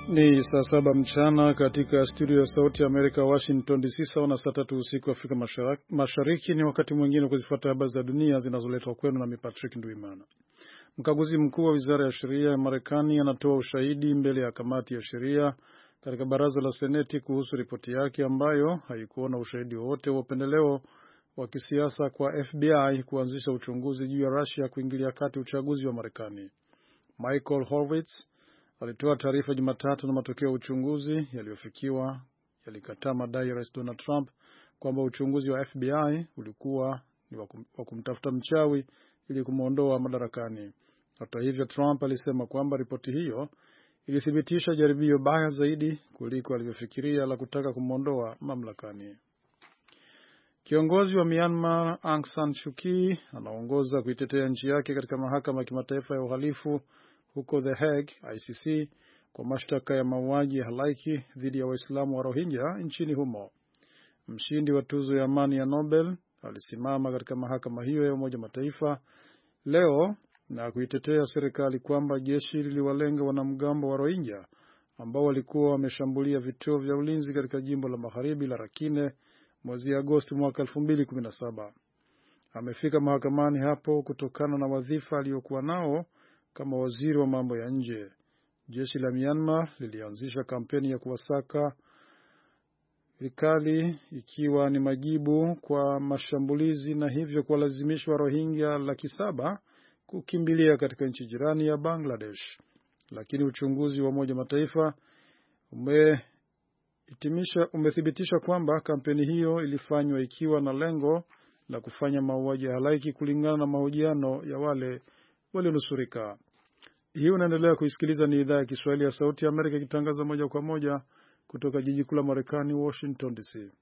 Ni saa 7 mchana katika studio ya Sauti ya Amerika Washington DC, sawa na saa 3 usiku Afrika Mashariki. Ni wakati mwingine kuzifuata habari za dunia zinazoletwa kwenu na Patrick Nduimana. Mkaguzi mkuu wa Wizara ya Sheria ya Marekani anatoa ushahidi mbele ya kamati ya sheria katika baraza la Seneti kuhusu ripoti yake ambayo haikuona ushahidi wowote wa upendeleo wa kisiasa kwa FBI kuanzisha uchunguzi juu ya Russia kuingilia kati uchaguzi wa Marekani. Michael Horowitz alitoa taarifa Jumatatu na matokeo ya uchunguzi yaliyofikiwa yalikataa madai ya Rais Donald Trump kwamba uchunguzi wa FBI ulikuwa ni wa kumtafuta mchawi ili kumuondoa madarakani. Hata hivyo, Trump alisema kwamba ripoti hiyo ilithibitisha jaribio baya zaidi kuliko alivyofikiria la kutaka kumuondoa mamlakani. Kiongozi wa Myanmar Aung San Suu Kyi anaongoza kuitetea nchi yake katika mahakama ya kimataifa ya uhalifu huko The Hague, ICC, kwa mashtaka ya mauaji ya halaiki dhidi ya Waislamu wa Rohingya nchini humo. Mshindi wa tuzo ya amani ya Nobel alisimama katika mahakama hiyo ya Umoja Mataifa leo na kuitetea serikali kwamba jeshi liliwalenga wanamgambo wa Rohingya ambao walikuwa wameshambulia vituo vya ulinzi katika jimbo la magharibi la Rakhine mwezi Agosti mwaka 2017. Amefika mahakamani hapo kutokana na wadhifa aliyokuwa nao kama waziri wa mambo ya nje. Jeshi la Myanmar lilianzisha kampeni ya kuwasaka vikali ikiwa ni majibu kwa mashambulizi na hivyo kuwalazimisha Rohingya 700,000 kukimbilia katika nchi jirani ya Bangladesh. Lakini uchunguzi wa Umoja Mataifa umethibitisha kwamba kampeni hiyo ilifanywa ikiwa na lengo la kufanya mauaji ya halaiki kulingana na mahojiano ya wale walionusurika. Hii unaendelea kuisikiliza, ni idhaa ya Kiswahili ya Sauti ya Amerika ikitangaza moja kwa moja kutoka jiji kuu la Marekani, Washington DC.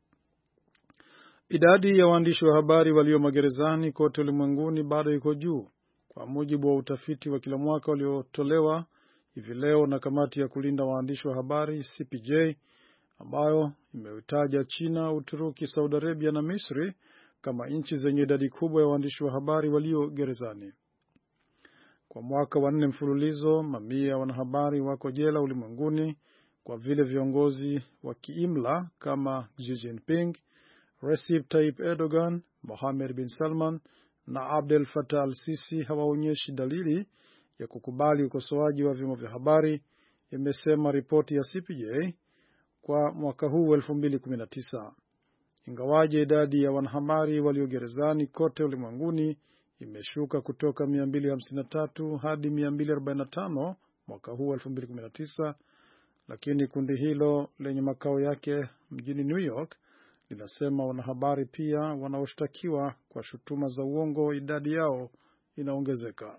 Idadi ya waandishi wa habari walio magerezani kote ulimwenguni bado iko juu, kwa mujibu wa utafiti wa kila mwaka uliotolewa hivi leo na kamati ya kulinda waandishi wa habari CPJ, ambayo imeutaja China, Uturuki, Saudi Arabia na Misri kama nchi zenye idadi kubwa ya waandishi wa habari walio gerezani. Kwa mwaka wa 4 mfululizo, mamia ya wanahabari wako jela ulimwenguni kwa vile viongozi wa kiimla kama Xi Jinping, Recep Tayyip Erdogan, Mohammed bin Salman na Abdel Fattah al-Sisi hawaonyeshi dalili ya kukubali ukosoaji wa vyombo vya habari, imesema ripoti ya CPJ kwa mwaka huu 2019. Ingawaje idadi ya wanahabari walio gerezani kote ulimwenguni imeshuka kutoka 253 hadi 245 mwaka huu 2019, lakini kundi hilo lenye makao yake mjini New York linasema wanahabari pia wanaoshtakiwa kwa shutuma za uongo idadi yao inaongezeka.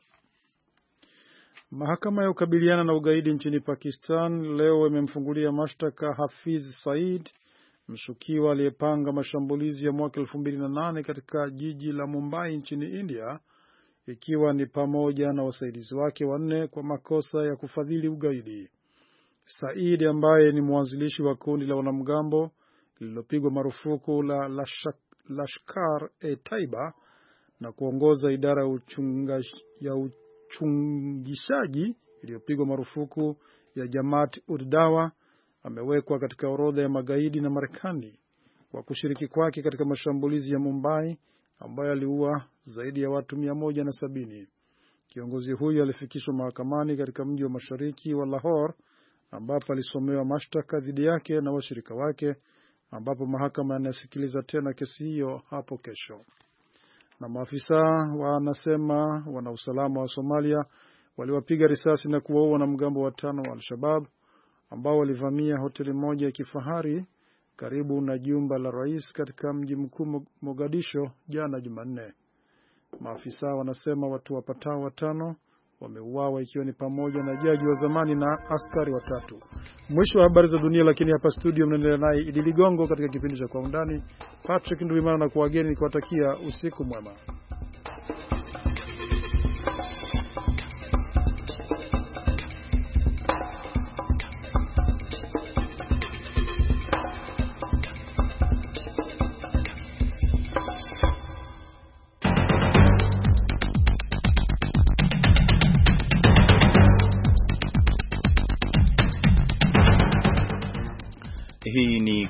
Mahakama ya kukabiliana na ugaidi nchini Pakistan leo imemfungulia mashtaka Hafiz Saeed, mshukiwa aliyepanga mashambulizi ya mwaka 2008 katika jiji la Mumbai nchini India, ikiwa ni pamoja na wasaidizi wake 4 kwa makosa ya kufadhili ugaidi. Saeed, ambaye ni mwanzilishi wa kundi la wanamgambo lililopigwa marufuku la Lashkar-e-Taiba na kuongoza idara ya uchungishaji iliyopigwa marufuku ya Jamaat-ud-Dawa, amewekwa katika orodha ya magaidi na Marekani kwa kushiriki kwake katika mashambulizi ya Mumbai ambayo aliua zaidi ya watu 170. Kiongozi huyu alifikishwa mahakamani katika mji wa mashariki wa Lahore, ambapo alisomewa mashtaka dhidi yake na washirika wake, ambapo mahakama inasikiliza tena kesi hiyo hapo kesho. Na maafisa wanasema wanausalama wa Somalia waliwapiga risasi na kuwaua wanamgambo 5 wa Al-Shabaab ambao walivamia hoteli moja ya kifahari karibu na jumba la rais katika mji mkuu Mogadisho jana Jumanne. Maafisa wanasema watu wapatao 5 wameuawa, ikiwa ni pamoja na jaji wa zamani na askari 3. Mwisho wa habari za dunia, lakini hapa studio mnaendelea naye Idi Ligongo katika kipindi cha Kwa Undani. Patrick Nduimana na kuwageni nikiwatakia usiku mwema.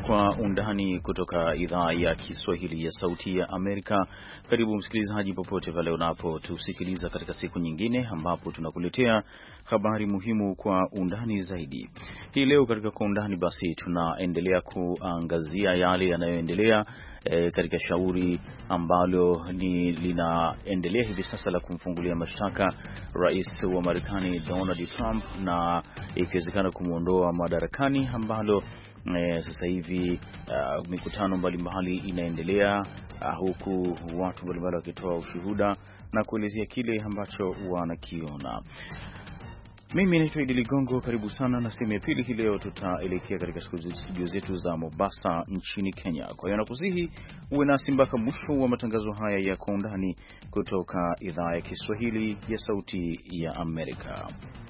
Kwa undani kutoka idhaa ya Kiswahili ya Sauti ya Amerika. Karibu msikilizaji popote pale unapotusikiliza katika siku nyingine ambapo tunakuletea habari muhimu kwa undani zaidi. Hii leo katika kwa undani basi tunaendelea kuangazia yale yanayoendelea katika shauri ambalo linaendelea hivi sasa la kumfungulia mashtaka Rais wa Marekani Donald Trump na ikiwezekana kumuondoa madarakani, ambalo sasa hivi mikutano mbalimbali inaendelea huku watu mbalimbali wakitoa ushuhuda na kuelezea kile ambacho wanakiona. Mimi naitwa Idi Ligongo, karibu sana na sehemu ya pili. Hii leo tutaelekea katika studio zetu za Mombasa nchini Kenya. Kwa hiyo nakusihi uwe nasi mpaka mwisho wa matangazo haya ya kwa undani kutoka idhaa ya Kiswahili ya Sauti ya Amerika.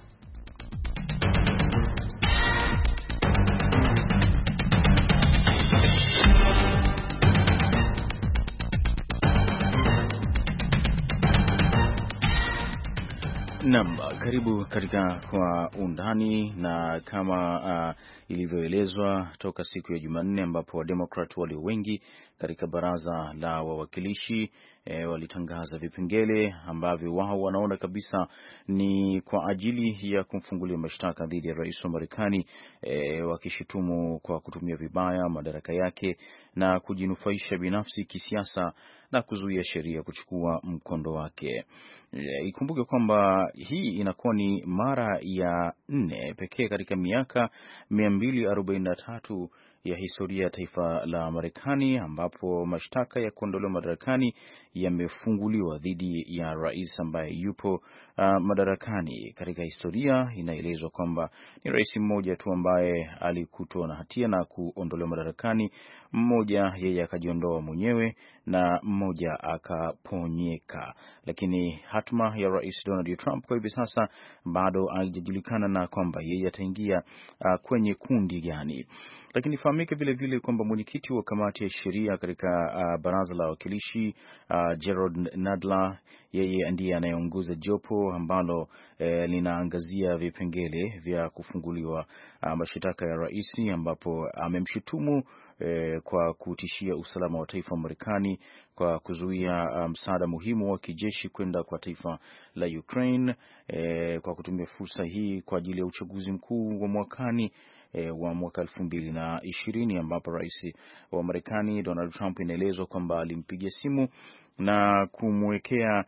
Naam, karibu katika kwa undani. Na kama ilivyoelezwa toka siku ya Jumanne ambapo Wademokrat walio wengi katika baraza la wawakilishi walitangaza vipengele ambavyo wao wanaona kabisa ni kwa ajili ya kumfungulia mashtaka dhidi ya rais wa Marekani, wakishutumu kwa kutumia vibaya madaraka yake na kujinufaisha binafsi kisiasa na kuzuia sheria kuchukua mkondo wake. Ikumbuke kwamba hii inakuwa ni mara ya 4 pekee katika miaka 243 ya historia ya taifa la Marekani ambapo mashtaka ya kuondolewa madarakani yamefunguliwa dhidi ya rais ambaye yupo madarakani. Katika historia inaelezwa kwamba ni rais mmoja tu ambaye alikutwa na hatia na kuondolewa madarakani, mmoja yeye akajiondoa mwenyewe na mmoja akaponyeka. Lakini hatma ya rais Donald Trump kwa hivi sasa bado haijajulikana na kwamba yeye ataingia kwenye kundi gani. Lakini fahamike vile vile kwamba mwenyekiti wa kamati ya sheria katika baraza la wawakilishi Gerald Nadler, yeye ndiye anayeongoza jopo ambalo linaangazia vipengele vya kufunguliwa mashtaka ya rais, ambapo amemshutumu kwa kutishia usalama wa taifa wa Marekani kwa kuzuia msaada muhimu wa kijeshi kwenda kwa taifa la Ukraine, kwa kutumia fursa hii kwa ajili ya uchaguzi mkuu wa mwakani wa mwaka 2020 ambapo rais wa Marekani Donald Trump inaelezwa kwamba alimpigia simu na kumwekea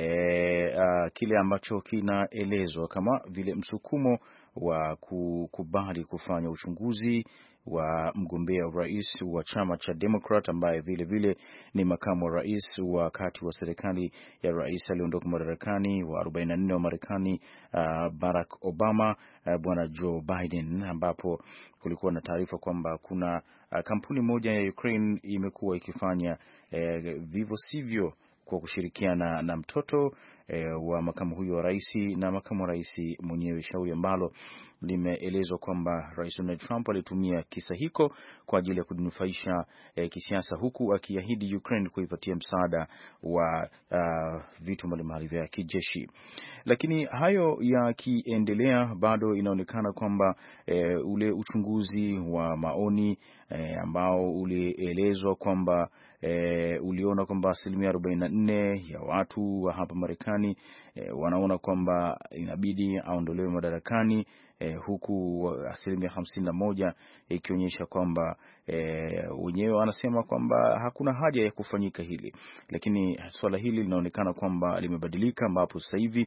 kile ambacho kinaelezwa kama vile msukumo wa kukubali kufanya uchunguzi wa mgombea urais wa chama cha Democrat ambaye vile vile ni makamu wa rais wakati wa serikali ya rais aliondoka madarakani wa 44 wa Marekani Barack Obama, bwana Joe Biden, ambapo kulikuwa na taarifa kwamba kuna kampuni moja ya Ukraine imekuwa ikifanya vivyo sivyo kwa kushirikiana na mtoto wa makamu huyo wa rais na makamu wa rais mwenyewe, shauri ambalo limeelezwa kwamba Rais Donald Trump alitumia kisa hiko kwa ajili ya kujinufaisha kisiasa, huku akiahidi Ukraine kuipatia msaada wa vitu mbalimbali vya kijeshi. Lakini hayo yakiendelea, bado inaonekana kwamba ule uchunguzi wa maoni ambao ulielezwa kwamba uliona kwamba 44% ya watu wa hapa Marekani wanaona kwamba inabidi aondolewe madarakani, huku 51% ikionyesha kwamba wenyewe wanasema kwamba hakuna haja ya kufanyika hili. Lakini swala hili linaonekana kwamba limebadilika, ambapo sasa hivi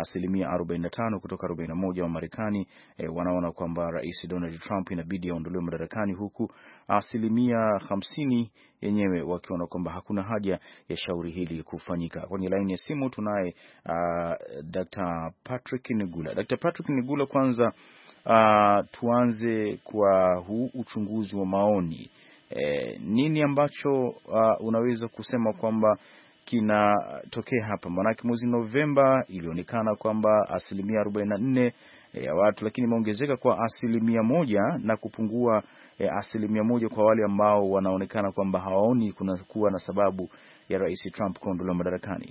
45% kutoka 41% wa Marekani wanaona kwamba Rais Donald Trump inabidi aondolewe madarakani, huku 50% yenyewe wakiona kwamba hakuna haja ya shauri hili kufanyika. Kwenye laini ya simu tunaye Dr. Patrick Nigula. Dr. Patrick Nigula, kwanza tuanze kwa huu uchunguzi wa maoni. Nini ambacho unaweza kusema kwamba kinatokea hapa? Maanake mwezi Novemba ilionekana kwamba 44% ya watu, lakini imeongezeka kwa 1% na kupungua 1% kwa wale ambao wanaonekana kwamba hawaoni kuna kuwa na sababu ya Rais Trump kuondolewa madarakani.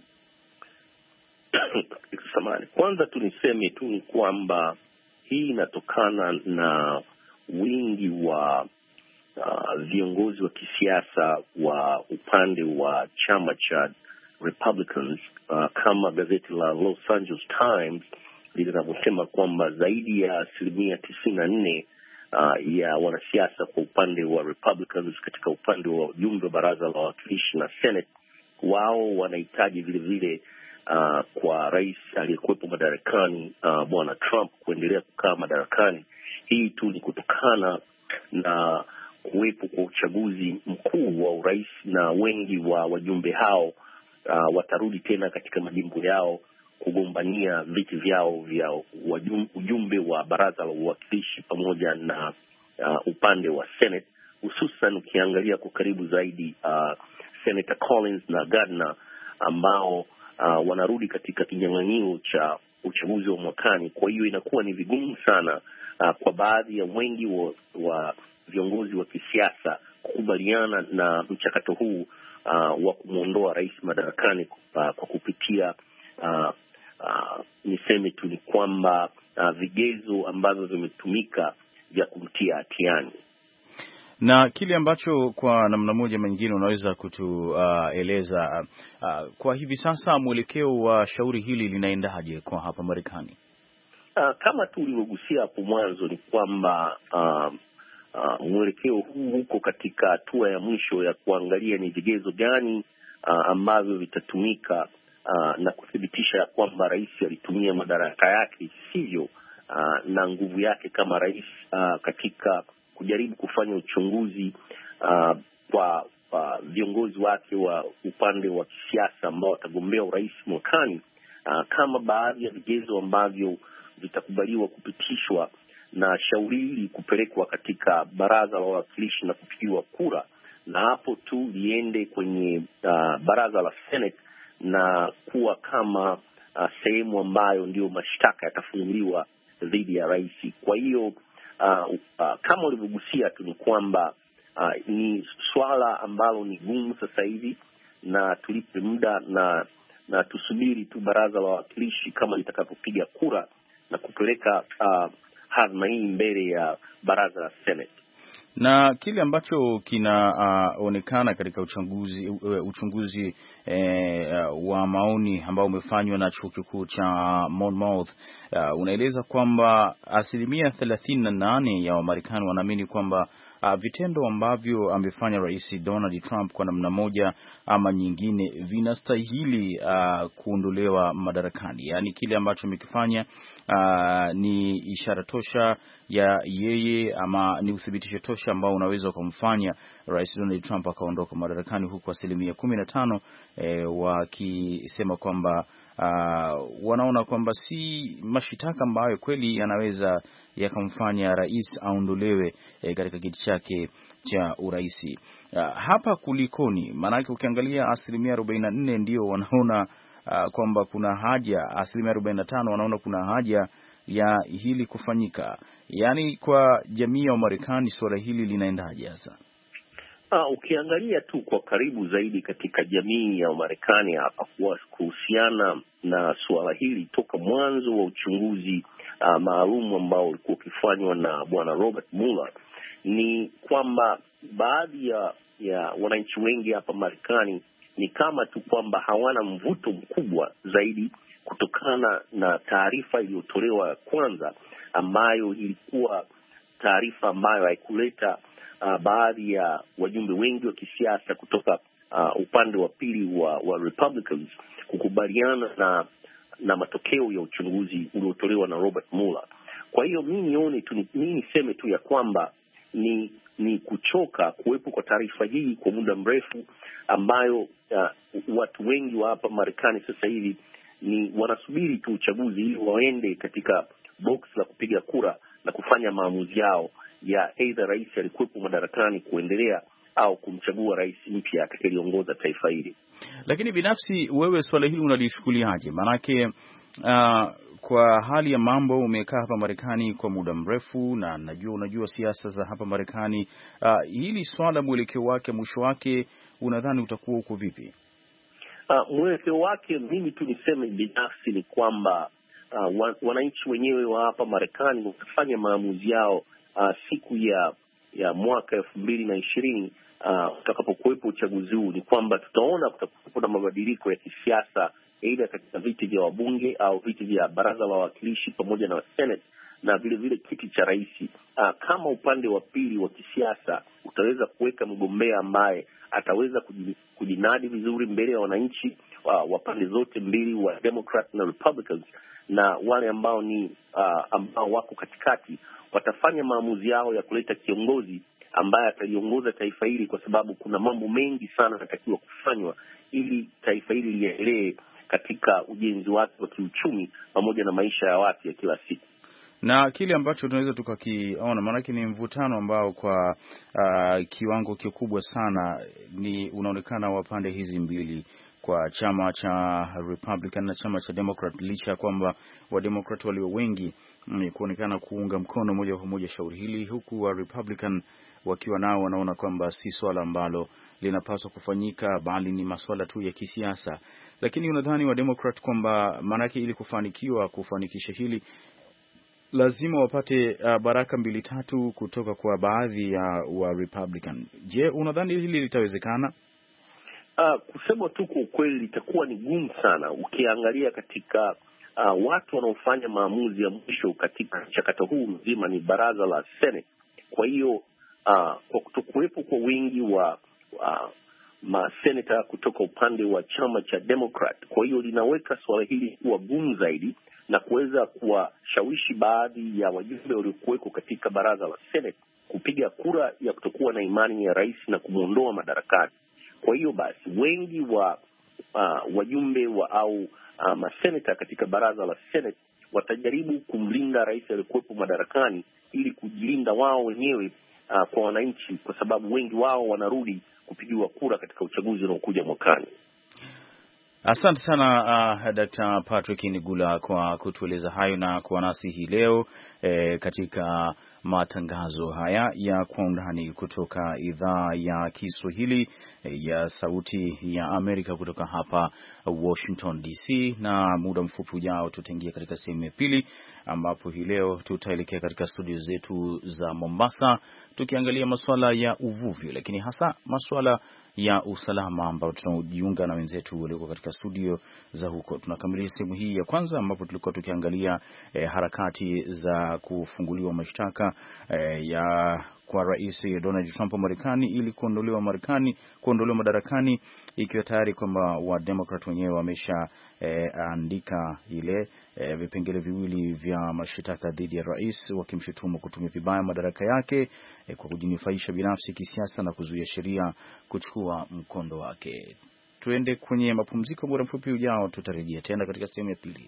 Samahani, kwanza tu niseme tu kwamba hii inatokana na wingi wa viongozi wa kisiasa wa upande wa chama cha Republicans, kama gazeti la Los Angeles Times linavyosema kwamba zaidi ya 94% ya wanasiasa kwa upande wa Republicans katika upande wa ujumbe wa baraza la wawakilishi na Senate, wao wanahitaji vile vile kwa rais aliyekuwepo madarakani bwana Trump kuendelea kukaa madarakani. Hii tu ni kutokana na kuwepo kwa uchaguzi mkuu wa urais, na wengi wa wajumbe hao watarudi tena katika majimbo yao kugombania viti vyao vya ujumbe wa baraza la uwakilishi pamoja na upande wa Senate, hususan ukiangalia kwa karibu zaidi Senator Collins na Gardner ambao wanarudi katika kinyang'anyiro cha uchaguzi wa mwakani. Kwa hiyo inakuwa ni vigumu sana kwa baadhi ya wengi wa viongozi wa kisiasa kukubaliana na mchakato huu wa kumwondoa rais madarakani kwa kupitia niseme tu ni kwamba vigezo ambavyo vimetumika vya kumtia hatiani. Na kile ambacho kwa namna moja nyingine unaweza kutueleza kwa hivi sasa mwelekeo wa shauri hili linaendaje kwa hapa Marekani? Kama tu ulivyogusia hapo mwanzo ni kwamba mwelekeo huu uko katika hatua ya mwisho ya kuangalia ni vigezo gani ambavyo vitatumika na kuthibitisha ya kwamba rais alitumia madaraka yake sivyo na nguvu yake kama rais katika kujaribu kufanya uchunguzi kwa viongozi wake wa upande wa kisiasa ambao watagombea urais mwakani, kama baadhi ya vigezo ambavyo vitakubaliwa kupitishwa na shauri hili kupelekwa katika baraza la wawakilishi na kupigiwa kura, na hapo tu liende kwenye baraza la Senate na kuwa kama sehemu ambayo ndio mashtaka yatafunguliwa dhidi ya rais. Kwa hiyo kama ulivyogusia tu ni kwamba ni swala ambalo ni gumu sasa hivi, na tulipe muda na tusubiri tu baraza la wawakilishi kama litakapopiga kura na kupeleka hazma hii mbele ya baraza la Senate. Na kile ambacho kinaonekana katika uchunguzi wa maoni ambao umefanywa na chuo kikuu cha Monmouth unaeleza kwamba 38% ya Wamarekani wanaamini kwamba vitendo ambavyo amefanya Rais Donald Trump kwa namna moja ama nyingine vinastahili kuondolewa madarakani. Yaani kile ambacho amekifanya ni ishara tosha ya yeye ama ni uthibitisho tosha ambao unaweza kumfanya Rais Donald Trump akaondoka madarakani, huku 15% wakisema kwamba wanaona kwamba si mashitaka ambayo kweli yanaweza yakamfanya rais aondolewe katika kiti chake cha uraisi. Hapa kulikoni? Maanake ukiangalia 44% ndio wanaona kwamba kuna haja, 45% wanaona kuna haja ya hili kufanyika. Yaani kwa jamii ya Marekani suala hili linaendaje hasa? Ukiangalia tu kwa karibu zaidi katika jamii ya Marekani hapa kuhusiana na suala hili toka mwanzo wa uchunguzi maalum ambao ulikuwa ukifanywa na bwana Robert Mueller, ni kwamba baadhi ya wananchi wengi hapa Marekani ni kama tu kwamba hawana mvuto mkubwa zaidi kutokana na taarifa iliyotolewa kwanza, ambayo ilikuwa taarifa ambayo haikuleta baadhi ya wajumbe wengi wa kisiasa kutoka upande wa pili wa Republicans kukubaliana na matokeo ya uchunguzi uliotolewa na Robert Mueller. Kwa hiyo mimi niseme tu ya kwamba ni kuchoka kuwepo kwa taarifa hii kwa muda mrefu, ambayo watu wengi wa hapa Marekani sasa hivi ni wanasubiri tu uchaguzi ili waende katika box la kupiga kura na kufanya maamuzi yao ya either rais alikuwepo madarakani kuendelea au kumchagua rais mpya atakayeongoza taifa hili. Lakini binafsi wewe swala hili unalichukuliaje? Maanake kwa hali ya mambo umekaa hapa Marekani kwa muda mrefu na unajua siasa za hapa Marekani, hili swala mwelekeo wake, mwisho wake unadhani utakuwa uko vipi? Mwelekeo wake mimi tu niseme binafsi ni kwamba wananchi wenyewe wa hapa Marekani watafanya maamuzi yao siku ya mwaka 2020 utakapokuwepo uchaguzi huu, ni kwamba tutaona kutakuwepo na mabadiliko ya kisiasa, aidha katika viti vya wabunge au viti vya baraza la wawakilishi pamoja na Senate, na vile vile kiti cha rais. Kama upande wa pili wa kisiasa utaweza kuweka mgombea ambaye ataweza kujinadi vizuri mbele ya wananchi wa pande zote mbili, wa Democrat na Republicans, na wale ambao ni ambao wako katikati watafanya maamuzi yao ya kuleta kiongozi ambaye ataliongoza taifa hili, kwa sababu kuna mambo mengi sana yanatakiwa kufanywa ili taifa hili liendelee katika ujenzi wake wa kiuchumi pamoja na maisha ya watu ya kila siku. Na kile ambacho tunaweza tukakiona, maanake ni mvutano ambao kwa kiwango kikubwa sana ni unaonekana wa pande hizi mbili, kwa chama cha Republican na chama cha Democrat, licha ya kwamba wa Democrat walio wengi kuonekana kuunga mkono moja kwa moja shauri hili, huku wa Republican wakiwa nao wanaona kwamba si swala ambalo linapaswa kufanyika, bali ni masuala tu ya kisiasa. Lakini unadhani wa Democrat kwamba maanake ili kufanikisha hili lazima wapate baraka 2-3 kutoka kwa baadhi ya wa Republican. Je, unadhani hili litawezekana? Kusema tu kwa ukweli litakuwa ni gumu sana, ukiangalia katika watu wanaofanya maamuzi ya mwisho katika mchakato huu mzima ni baraza la Senate. Kwa hiyo kwa kutokuwepo kwa wingi wa maseneta kutoka upande wa chama cha Democrat, kwa hiyo linaweka suala hili kuwa gumu zaidi na kuweza kuwashawishi baadhi ya wajumbe waliokuweko katika baraza la Senate kupiga kura ya kutokuwa na imani ya rais na kumuondoa madarakani. Kwa hiyo basi wengi wa wajumbe au maseneta katika baraza la Senate watajaribu kumlinda rais aliyekuwepo madarakani ili kujilinda wao wenyewe kwa wananchi, kwa sababu wengi wao wanarudi kupigiwa kura katika uchaguzi unaokuja mwakani. Asante sana Dr. Patrick Nigula kwa kutueleza hayo na kuwa nasi hii leo katika matangazo haya ya Kwa Undani kutoka idhaa ya Kiswahili ya Sauti ya Amerika kutoka hapa Washington DC. Na muda mfupi ujao tutaingia katika sehemu ya pili, ambapo hii leo tutaelekea katika studio zetu za Mombasa tukiangalia masuala ya uvuvi, lakini hasa masuala ya usalama, ambao tunajiunga na wenzetu walioko katika studio za huko. Tunakamilisha sehemu hii ya kwanza ambapo tulikuwa tukiangalia harakati za kufunguliwa mashtaka kwa Rais Donald Trump wa Marekani ili kuondolewa madarakani, ikiwa tayari kwamba wa Democrat wenyewe wamesha andika ile vipengele viwili vya mashtaka dhidi ya rais, wakimshutumu kutumia vibaya madaraka yake kwa kujinufaisha binafsi kisiasa na kuzuia sheria kuchukua mkondo wake. Tuende kwenye mapumziko muda mfupi ujao, tutarejea tena katika sehemu ya pili.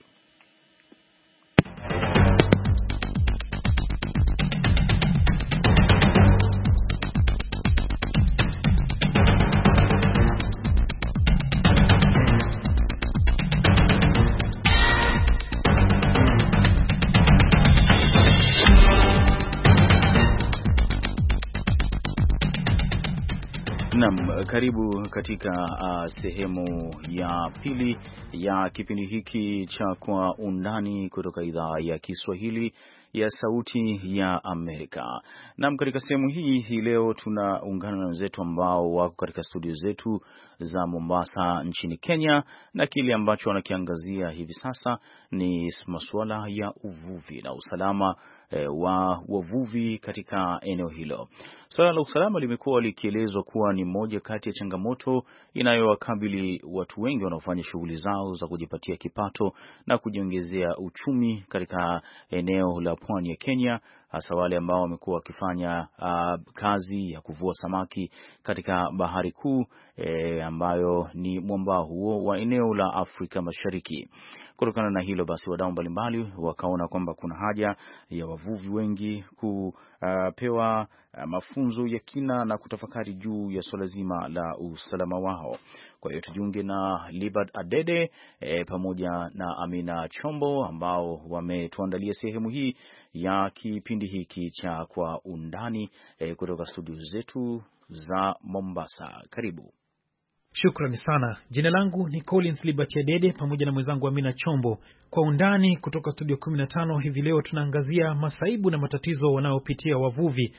Karibu katika sehemu ya pili ya kipindi hiki cha Kwa Undani kutoka idhaa ya Kiswahili ya Sauti ya Amerika. Naam, katika sehemu hii leo tunaungana na wenzetu ambao wako katika studio zetu za Mombasa nchini Kenya, na kile ambacho wanakiangazia hivi sasa ni masuala ya uvuvi na usalama wa wavuvi katika eneo hilo. Swala la usalama limekuwa likielezwa kuwa ni moja kati ya changamoto inayowakabili watu wengi wanaofanya shughuli zao za kujipatia kipato na kujiongezea uchumi katika eneo la pwani ya Kenya, hasa wale ambao wamekuwa wakifanya kazi ya kuvua samaki katika bahari kuu ambayo ni mwambao huo wa eneo la Afrika Mashariki. Kutokana na hilo basi, wadau mbalimbali wakaona kwamba kuna haja ya wavuvi wengi kupewa mafunzo ya kina na kutafakari juu ya swala zima la usalama wao. Kwa hiyo tujiunge na Libert Adede pamoja na Amina Chombo ambao wametuandalia sehemu hii ya kipindi hiki cha Kwa Undani kutoka studio zetu za Mombasa. Karibu. Shukrani sana. Jina langu ni Collins Liberty Adede pamoja na mwenzangu Amina Chombo. Kwa Undani kutoka studio 15 hivi leo tunaangazia masaibu na matatizo wanaopitia wavuvi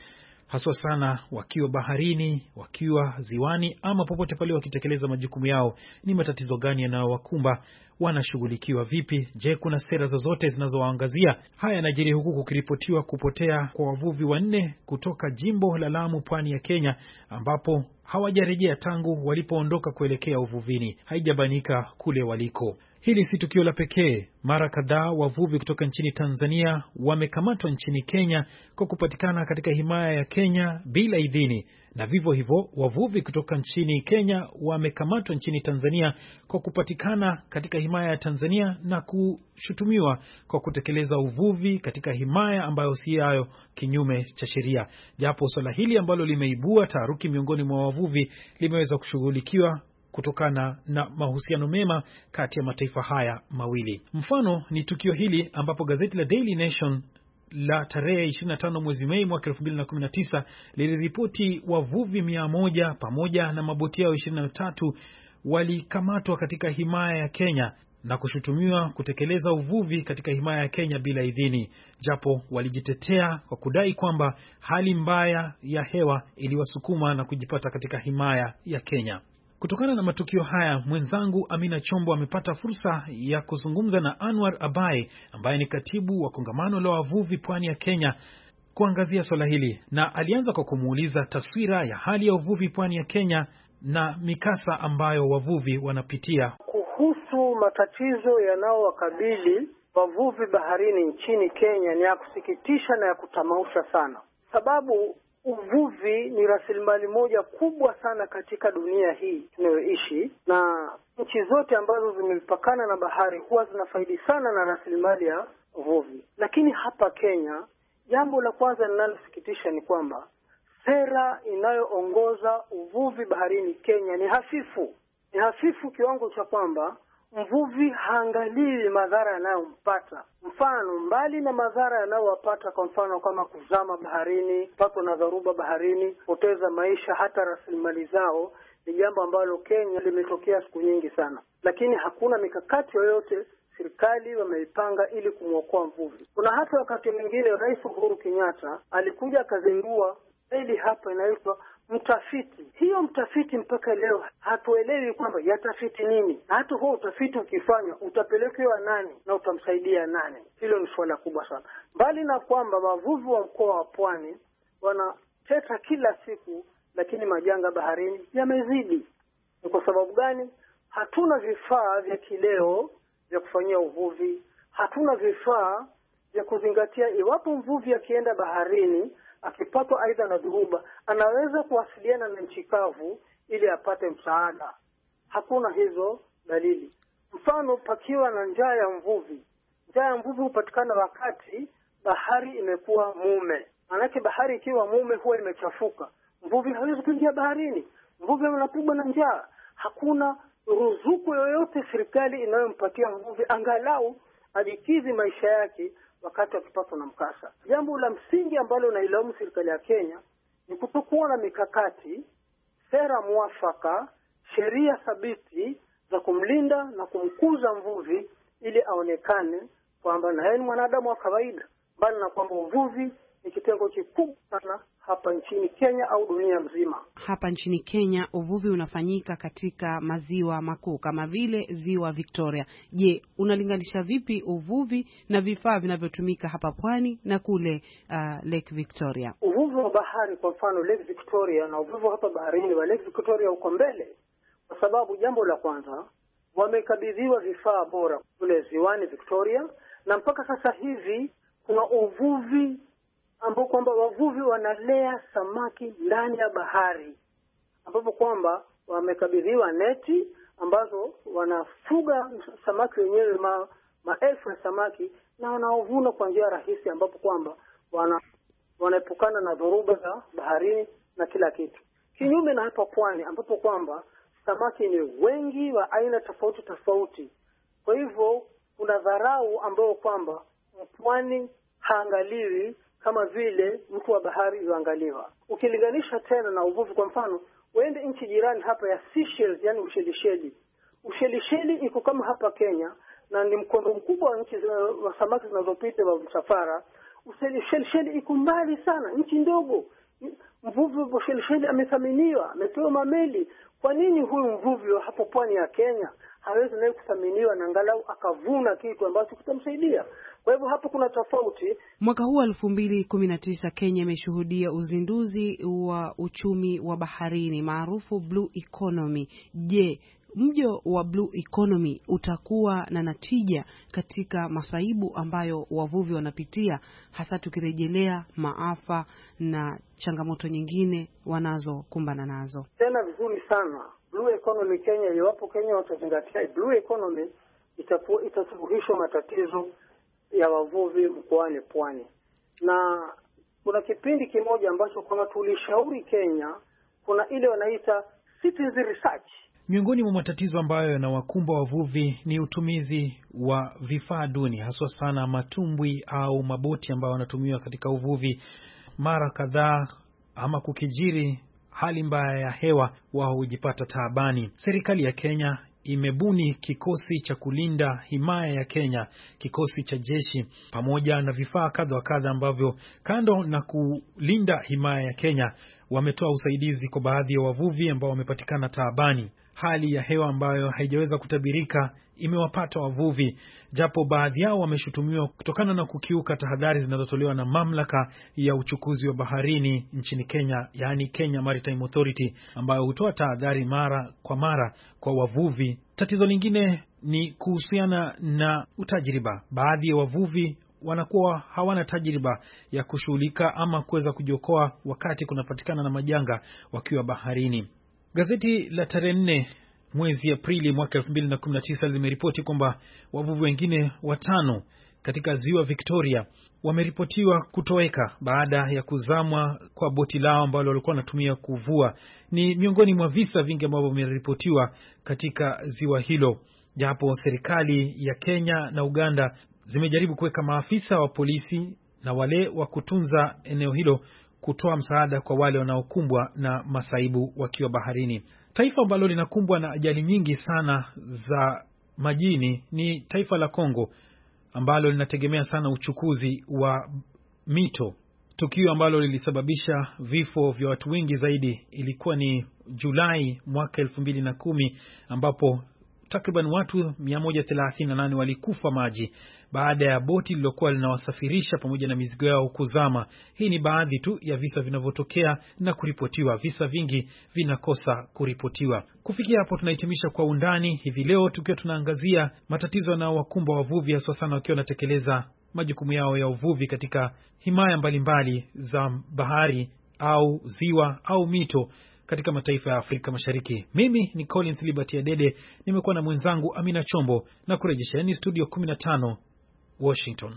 haswa sana wakiwa baharini, wakiwa ziwani ama popote pale wakitekeleza majukumu yao. Ni matatizo gani yanayowakumba? Wanashughulikiwa vipi? Je, kuna sera zozote zinazowaangazia? Haya yanajiri huku kukiripotiwa kupotea kwa wavuvi 4 kutoka jimbo la Lamu, pwani ya Kenya, ambapo hawajarejea tangu walipoondoka kuelekea uvuvini. Haijabanika kule waliko. Hili si tukio la pekee. Mara kadhaa wavuvi kutoka nchini Tanzania wamekamatwa nchini Kenya kwa kupatikana katika himaya ya Kenya bila idhini, na vivyo hivyo wavuvi kutoka nchini Kenya wamekamatwa nchini Tanzania kwa kupatikana katika himaya ya Tanzania na kushutumiwa kwa kutekeleza uvuvi katika himaya ambayo si yayo, kinyume cha sheria. Japo swala hili ambalo limeibua taharuki miongoni mwa wavuvi limeweza kushughulikiwa kutokana na mahusiano mema kati ya mataifa haya mawili. Mfano ni tukio hili ambapo gazeti la Daily Nation la tarehe 25 mwezi Mei mwaka 2019 liliripoti wavuvi 100 pamoja na maboti yao 23 walikamatwa katika himaya ya Kenya na kushutumiwa kutekeleza uvuvi katika himaya ya Kenya bila idhini, japo walijitetea kwa kudai kwamba hali mbaya ya hewa iliwasukuma na kujipata katika himaya ya Kenya. Kutokana na matukio haya, mwenzangu Amina Chombo amepata fursa ya kuzungumza na Anwar Abai ambaye ni katibu wa kongamano la wavuvi pwani ya Kenya kuangazia swala hili, na alianza kwa kumuuliza taswira ya hali ya uvuvi pwani ya Kenya na mikasa ambayo wavuvi wanapitia. Kuhusu matatizo yanayowakabili wavuvi baharini nchini Kenya ni ya kusikitisha na ya kutamausha sana, sababu uvuvi ni rasilimali moja kubwa sana katika dunia hii tunayoishi, na nchi zote ambazo zimepakana na bahari huwa zinafaidi sana na rasilimali ya uvuvi. Lakini hapa Kenya, jambo la kwanza linalosikitisha ni kwamba sera inayoongoza uvuvi baharini Kenya ni hafifu. Ni hafifu kiwango cha kwamba mvuvi haangalii madhara yanayompata. Mfano, mbali na madhara yanayowapata, kwa mfano kama kuzama baharini, pato na dharuba baharini, poteza maisha, hata rasilimali zao, ni jambo ambalo Kenya limetokea siku nyingi sana, lakini hakuna mikakati yoyote serikali wameipanga ili kumwokoa mvuvi. Kuna hata wakati mwingine Rais Uhuru Kenyatta alikuja akazindua ili hapa inaitwa mtafiti. Hiyo mtafiti mpaka leo hatuelewi kwamba yatafiti nini, na hata huo utafiti ukifanywa utapelekewa nani na utamsaidia nani. Hilo ni swala kubwa sana. Mbali na kwamba wavuvi wa mkoa wa Pwani wanateta kila siku, lakini majanga baharini yamezidi. Ni kwa sababu gani? Hatuna vifaa vya kileo vya kufanyia uvuvi, hatuna vifaa vya kuzingatia iwapo mvuvi akienda baharini akipatwa aidha na dhuruba anaweza kuwasiliana na nchi kavu ili apate msaada. Hakuna hizo dalili. Mfano, pakiwa na njaa ya mvuvi. Njaa ya mvuvi hupatikana wakati bahari imekuwa mume. Maanake bahari ikiwa mume huwa imechafuka, mvuvi hawezi kuingia baharini. Mvuvi anapigwa na njaa. Hakuna ruzuku yoyote serikali inayompatia mvuvi angalau ajikizi maisha yake wakati akipatwa na mkasa. Jambo la msingi ambalo nailaumu serikali ya Kenya ni kutokuwa na mikakati, sera mwafaka, sheria thabiti za kumlinda na kumkuza mvuvi ili aonekane kwamba na yeye ni mwanadamu wa kawaida, bali na kwamba uvuvi ni kitengo kikubwa sana hapa nchini Kenya au dunia mzima. Hapa nchini Kenya uvuvi unafanyika katika maziwa makuu kama vile Ziwa Victoria. Je, unalinganisha vipi uvuvi na vifaa vinavyotumika hapa pwani na kule Lake Victoria? Uvuvi wa bahari kwa mfano Lake Victoria na uvuvi hapa baharini wa Lake Victoria uko mbele, kwa sababu jambo la kwanza wamekabidhiwa vifaa bora kule ziwani Victoria, na mpaka sasa hivi kuna uvuvi ambao kwamba wavuvi wanalea samaki ndani ya bahari, ambapo kwamba wamekabidhiwa neti ambazo wanafuga samaki wenyewe, maelfu ya samaki, na wanaovuna kwa njia rahisi, ambapo kwamba wanaepukana na dhoruba za baharini na kila kitu. Kinyume na hapa pwani ambapo kwamba samaki ni wengi wa aina tofauti tofauti. Kwa hivyo kuna dharau ambayo kwamba mpwani haangaliwi kama vile mtu wa bahari yuangaliwa. Ukilinganisha tena na uvuvi, kwa mfano uende nchi jirani hapa ya Seychelles, yani Ushelisheli. Ushelisheli iko kama hapa Kenya na ni mkondo mkubwa wa nchi wa samaki zinazopita wa msafara. Ushelisheli iko mbali sana, nchi ndogo Mvuvi wa Shelisheli amethaminiwa, amepewa mameli. Kwa nini huyu mvuvi wa hapo pwani ya Kenya hawezi naye kuthaminiwa na angalau akavuna kitu ambacho kitamsaidia? Kwa hivyo hapo kuna tofauti. Mwaka huu 2019 Kenya imeshuhudia uzinduzi wa uchumi wa baharini maarufu Blue Economy. Je, mjo wa Blue Economy utakuwa na natija katika masaibu ambayo wavuvi wanapitia, hasa tukirejelea maafa na changamoto nyingine wanazokumbana nazo? Tena vizuri sana Blue Economy Kenya, iwapo Kenya watazingatia Blue Economy, itasuluhisha matatizo ya wavuvi mkoani Pwani. Na kuna kipindi kimoja ambacho kama tulishauri Kenya, kuna ile wanaita citizen research. Miongoni mwa matatizo ambayo yanawakumba wavuvi ni utumizi wa vifaa duni, haswa sana matumbwi au maboti ambayo wanatumiwa katika uvuvi. Mara kadhaa ama kukijiri hali mbaya ya hewa, wao hujipata taabani. Serikali ya Kenya imebuni kikosi cha kulinda himaya ya Kenya, kikosi cha jeshi, pamoja na vifaa kadha wa kadha ambavyo kando na kulinda himaya ya Kenya wametoa usaidizi kwa baadhi ya wavuvi ambao wamepatikana taabani. Hali ya hewa ambayo haijaweza kutabirika imewapata wavuvi, japo baadhi yao wameshutumiwa kutokana na kukiuka tahadhari zinazotolewa na mamlaka ya uchukuzi wa baharini nchini Kenya, yani Kenya Maritime Authority, ambayo hutoa tahadhari mara kwa mara kwa wavuvi. Tatizo lingine ni kuhusiana na utajiriba. Baadhi ya wavuvi wanakuwa hawana tajriba ya kushughulika ama kuweza kujiokoa wakati kunapatikana na majanga wakiwa baharini. Gazeti la tarehe 4 mwezi Aprili mwaka 2019 limeripoti kwamba wavuvi wengine 5 katika ziwa Victoria wameripotiwa kutoweka baada ya kuzamwa kwa boti lao ambalo walikuwa wanatumia kuvua. Ni miongoni mwa visa vingi ambavyo vimeripotiwa katika ziwa hilo, japo serikali ya Kenya na Uganda zimejaribu kuweka maafisa wa polisi na wale wa kutunza eneo hilo kutoa msaada kwa wale wanaokumbwa na masaibu wakiwa baharini. Taifa ambalo linakumbwa na ajali nyingi sana za majini ni taifa la Kongo, ambalo linategemea sana uchukuzi wa mito. Tukio ambalo lilisababisha vifo vya watu wengi zaidi ilikuwa ni Julai mwaka 2010, ambapo takriban watu 138 walikufa maji baada ya boti lilokuwa linawasafirisha pamoja na mizigo yao kuzama. Hii ni baadhi tu ya visa vinavyotokea na kuripotiwa. Visa vingi vinakosa kuripotiwa. Kufikia hapo tunahitimisha Kwa Undani hivi leo, tukiwa tunaangazia matatizo yanayowakumba wavuvi, hasa sana wakiwa wanatekeleza majukumu yao ya uvuvi katika himaya mbalimbali za bahari au ziwa au mito katika mataifa ya Afrika Mashariki. Mimi ni Collins Liberty Adede, nimekuwa na mwenzangu Amina Chombo, na kurejesheni studio 15 Washington.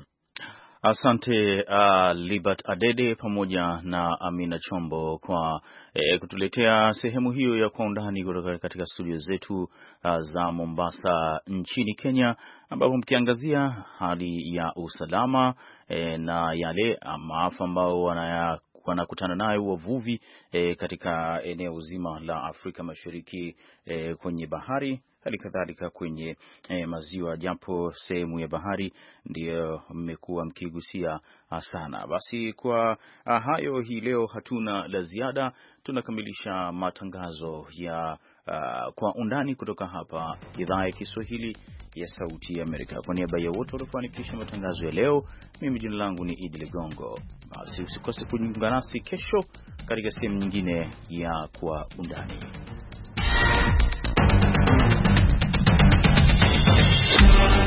Asante Liberty Adede pamoja na Amina Chombo kwa kutuletea sehemu hiyo ya Kwa Undani kutoka katika studio zetu za Mombasa nchini Kenya, ambapo mkiangazia hali ya usalama na yale maafa ambao wanakutana nayo wavuvi katika eneo zima la Afrika Mashariki, kwenye bahari, hali kadhalika kwenye maziwa, japo sehemu ya bahari ndiyo mmekuwa mkigusia sana. Basi kwa hayo hii leo hatuna la ziada. Tunakamilisha matangazo ya Kwa Undani kutoka hapa idhaa ya Kiswahili ya Sauti ya Amerika. Kwa niaba ya wote waliofanikisha matangazo ya leo, mimi jina langu ni Idi Ligongo. Basi usikose kujiunga nasi kesho katika sehemu nyingine ya Kwa Undani.